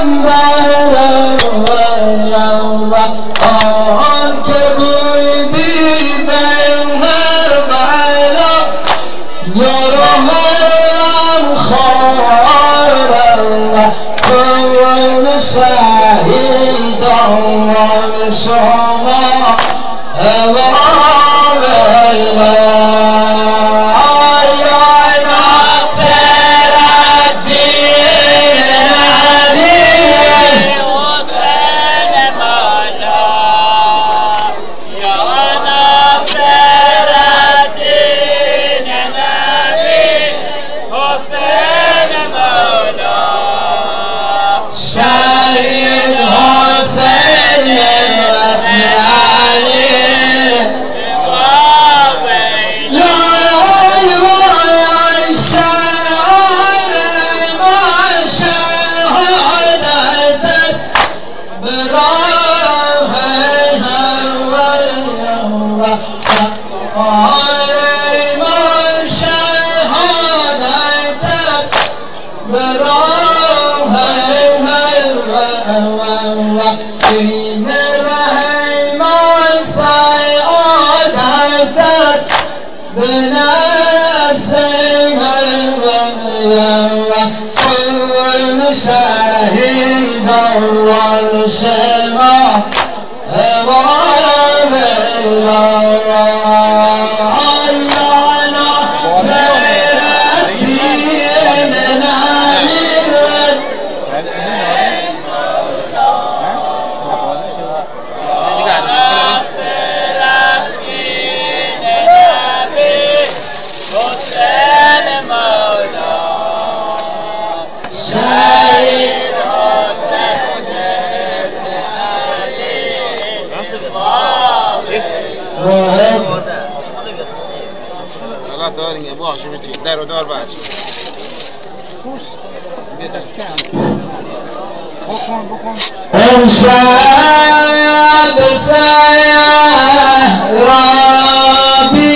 آن که بودی من هر بلا یارم خارم کن شهیدان شما امام شهيدا والشمع امام داریم ابو هاشمی در و دار باش امشب سیرابی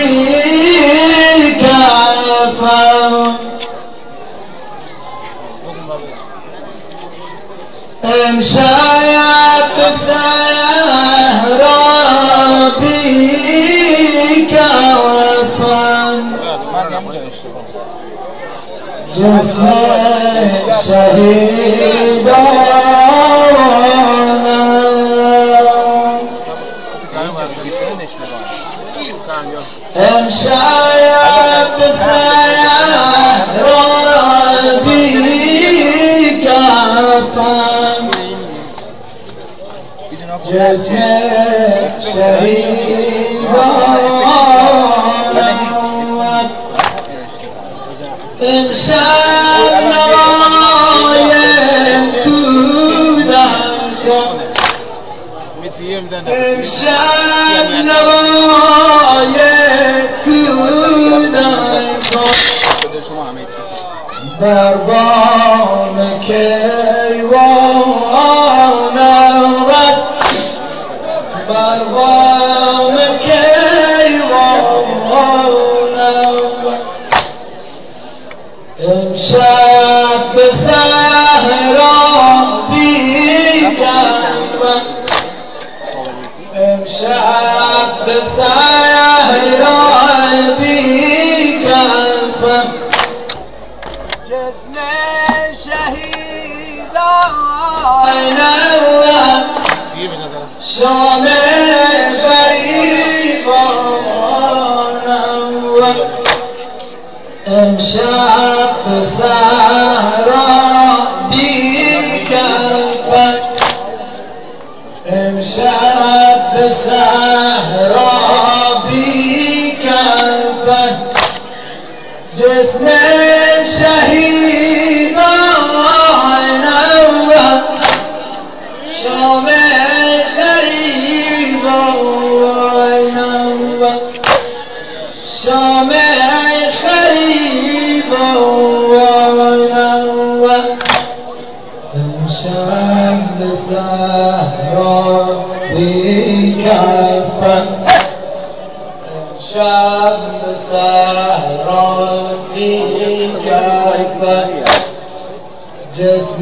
کفم امشب سیرابی کفم جسم شهیدان امشب سیرابی کفم جسم شهیدان امشب نوای کودکان امشب نوای کودکان بر بام کیوان است بر بام کیوان امشب به صحرا بیگردم امشب به صحرا بیگردم جسم شهیدان شام غریبان امشب به صحرا بیگردم امشب به صحرا بیگردم جسم شهیدان شام غریبان شام امشب به صحرا بیگردم امشب به صحرا بیگردم جسم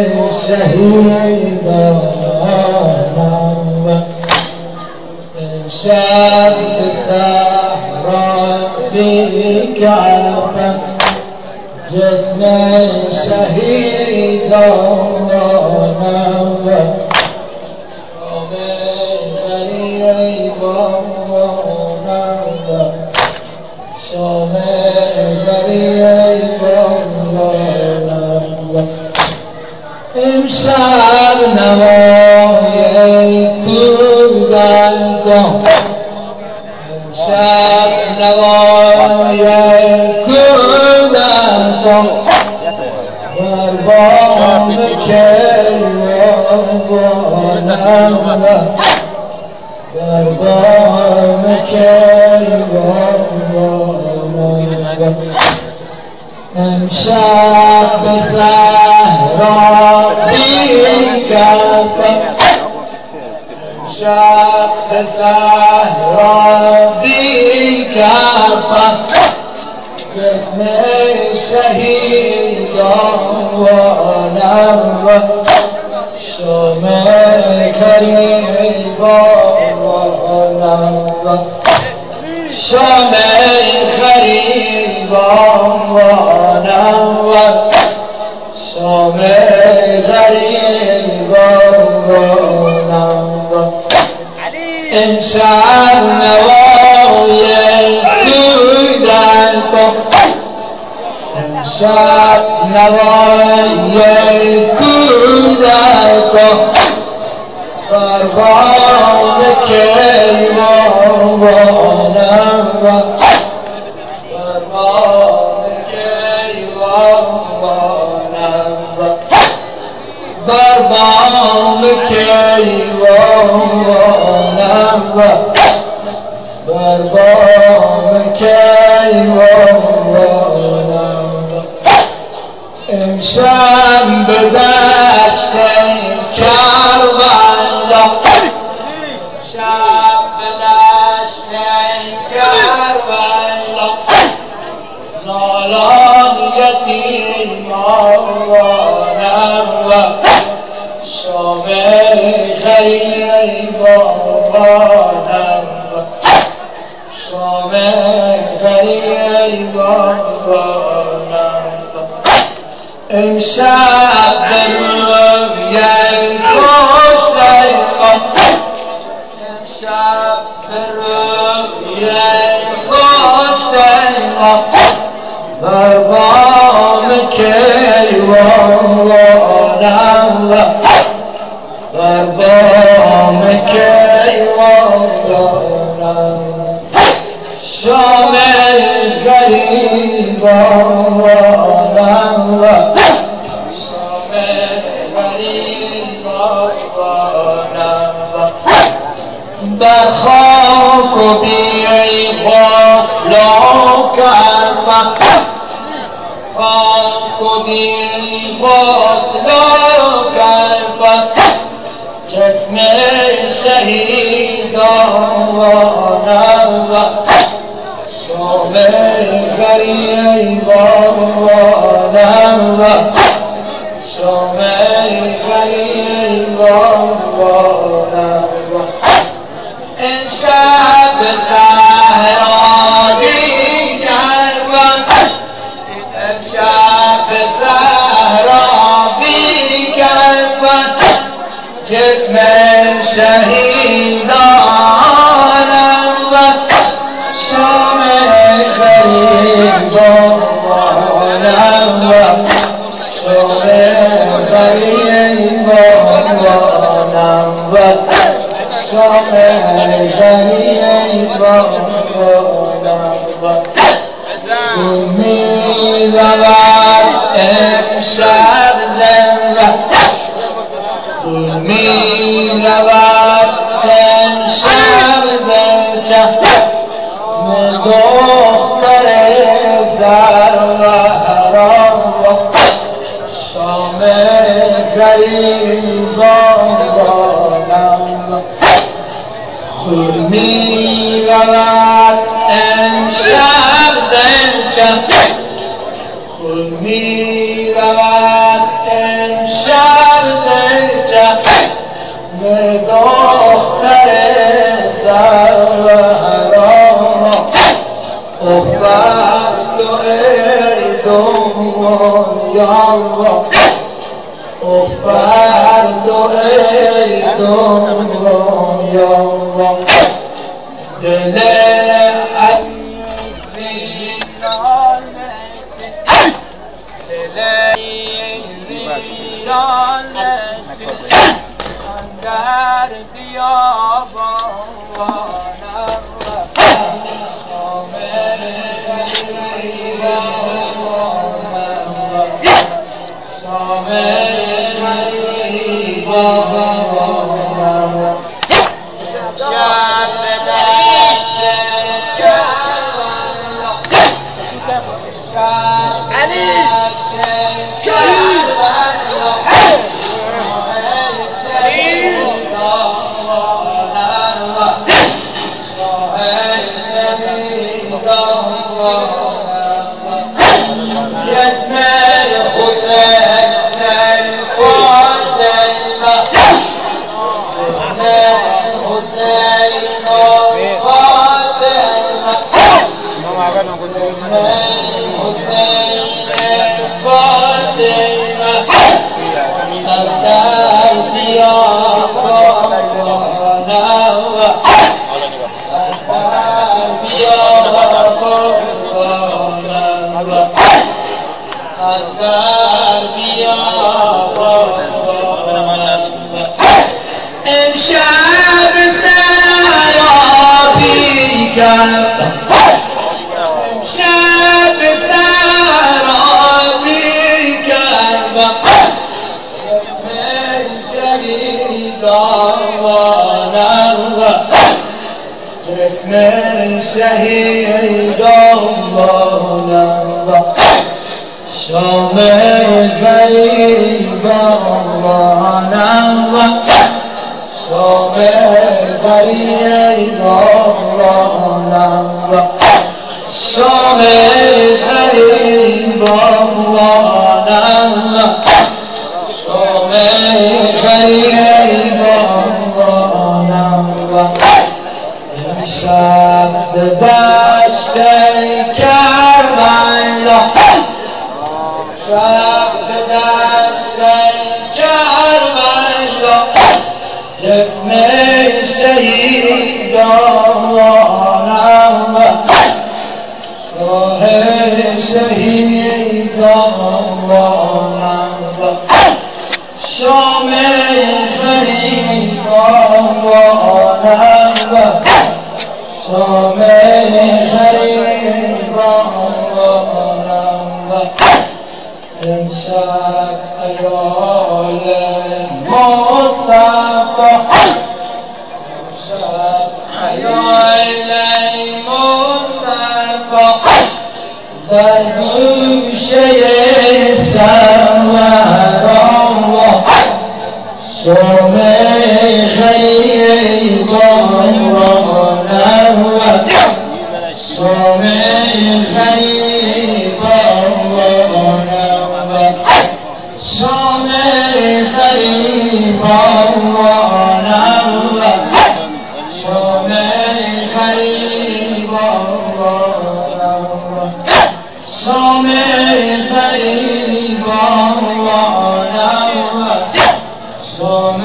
شهیدانم و امشب به صحرا بیکردم جسم شهیدانم و شام امشب نوای کودکان امشب نوای کودکان بر بام کیوانم بر بام کیوانم امشب به صحرا بیکردم امشب به صحرا بیکردم جسم شهیدانم و شام گریبانم و شام غریبانم و شام غریبانم و امشب نوای کودکان امشب نوای کودکان بر بام کیوانم و بر بام کیوانم و بر بام کیوانم و بر بام کیوانم امشب به دشت کربلا امشب به دشت کربلا نالان یتیمانم و شام غریبانم و شام غریبانم امشب به روی کشتگان امشب به روی کشتگان بر بام کیوانم و بر بام کیوانم شام غریبانم و شام غریبانم بر خاک و بی غسل کردم خاک و بی غسل کردم جسم شهیدانم و شام غریبانم و شام غریبانم امشب به صحرا بیکردم امشب به صحرا بیکردم جسم شهیدانم و شام غریبانم و شام غریبانم و شام غریبانم می‌رود امشب زنده می‌رود امشب زنده دختر سروران شام غریبانم خود می‌رود امشب زنده خود می‌رود دختر سروران اخبر تو ای دنیا اخبر تو ای دنیا دل در بیابانم امشب سرابی کردم امشب سرابی کردم اسم شهیدانم اسم شهیدانم شام غریبانم شام غریبانم شام غریبانم شام غریبانم امشب به دشت کربلا امشب به دشت کربلا جسم شهیدانم شاه شهیدانم شام غریبانم شام غریبانم امشب خیال مصطفی امشب خیال مصطفی در گوشه سروران شام غریبانم شام غریبانم شام غریبانم شام غریبانم شام غریبانم شام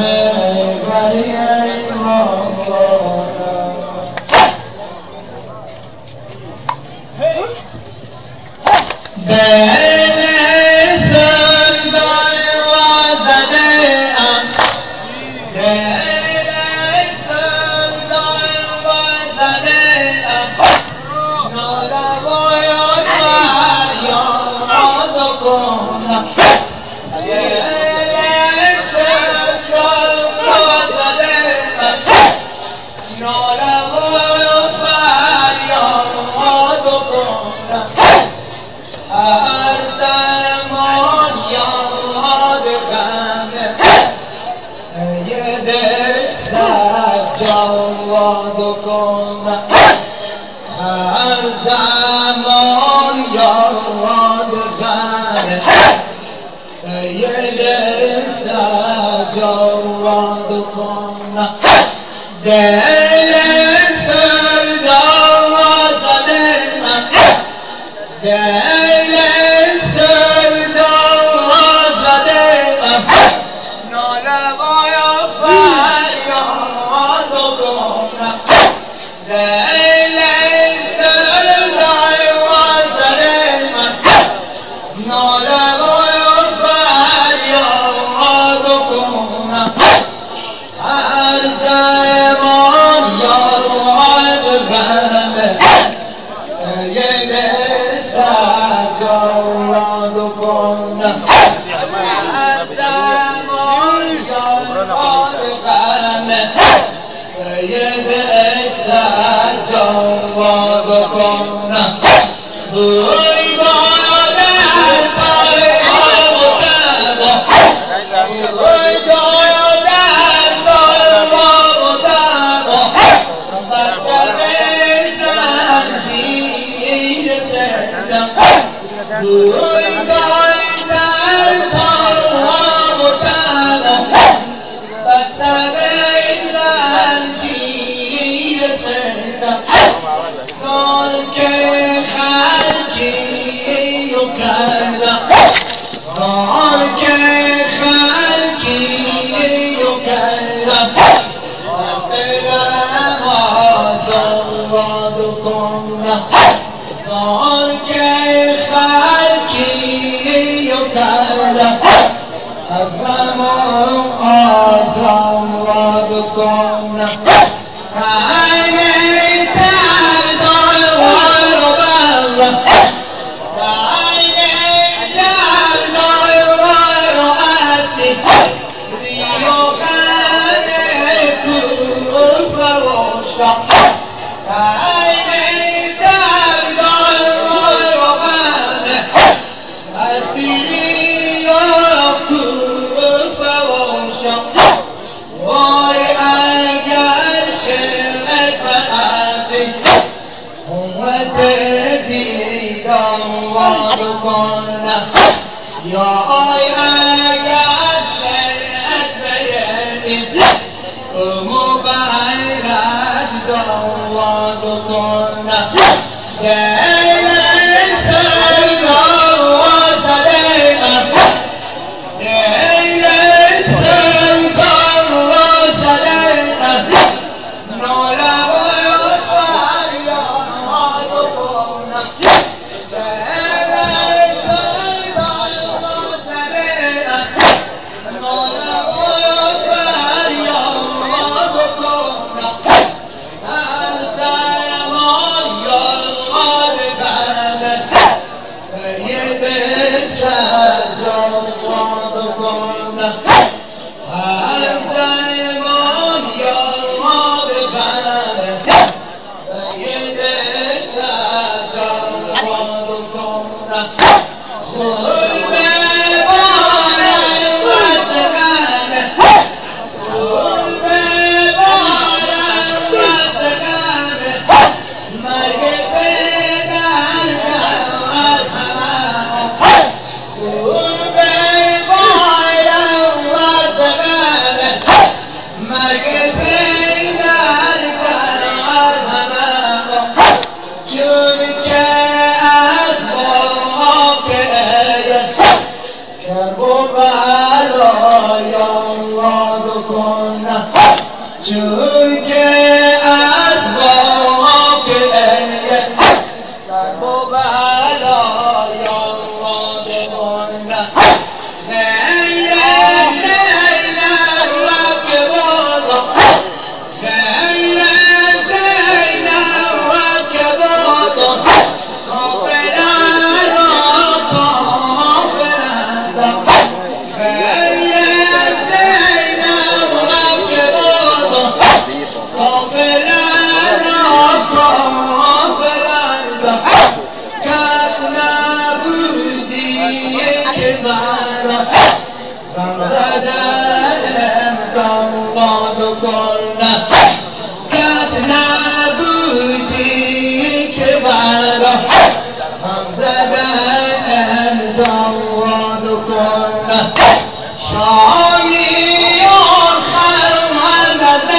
هر زمان یاد غم سید سجاد کن کنم دل سردار زده من دل سردار زده من ناله باید فریاد کنم دل سردار زده من ناله باید فریاد کنم هر زمان یاد غمه سید سجاد کنم هر زمان یاد غمه سید سجاد کنم بوی داده طالب بوی داده بوی دای در تنها متنم بسر زنجیر سندم سال که خلقی و کردم سال که خلقی و کردم از دلم آزاد کنم سال که خلقی و کردم از غم آزاد کنم عین دردان رو بردم عین دردان رو هستی ریو غم کفر و شام عین دردان رو بردم هستی ریو کفر و شام وای اگر شرک و عزی امت بیداد کنم یا آی اگر شرک بیدیم امو بیرج داد کنم دل سردار زده من دل سردار زده من ناله باید فریاد کنم دل سردار زده من ناله باید فریاد کنم هر زمان یاد غمه سید سجاد کنم هر زمان یاد غمه سید سجاد کنم خود ببارم وز غمه خود ببارم وز غمه مرگ پدر از همه خود ببارم وز غمه مرگ پدر از همه چون که از واقعه کرب و بلایم یاد کنم چون که از واقعه کرب و بلایم یاد کنم غیر زینب رب که بادم غیر زینب رب که بادم کافران را کافرندم غیر زینب رب که بادم کافران را کافرندم کس نبودی که مرا غم زدم دنبال کنم کس نبودی که مرا غم زدم دنبال کنم شامی آخر من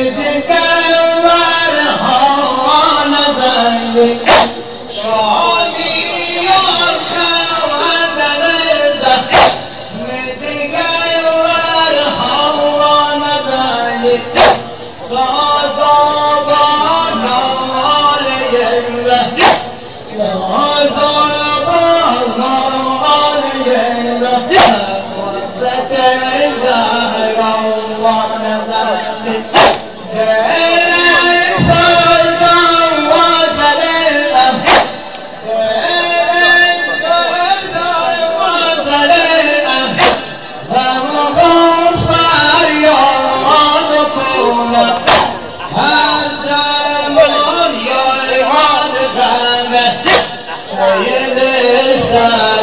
سید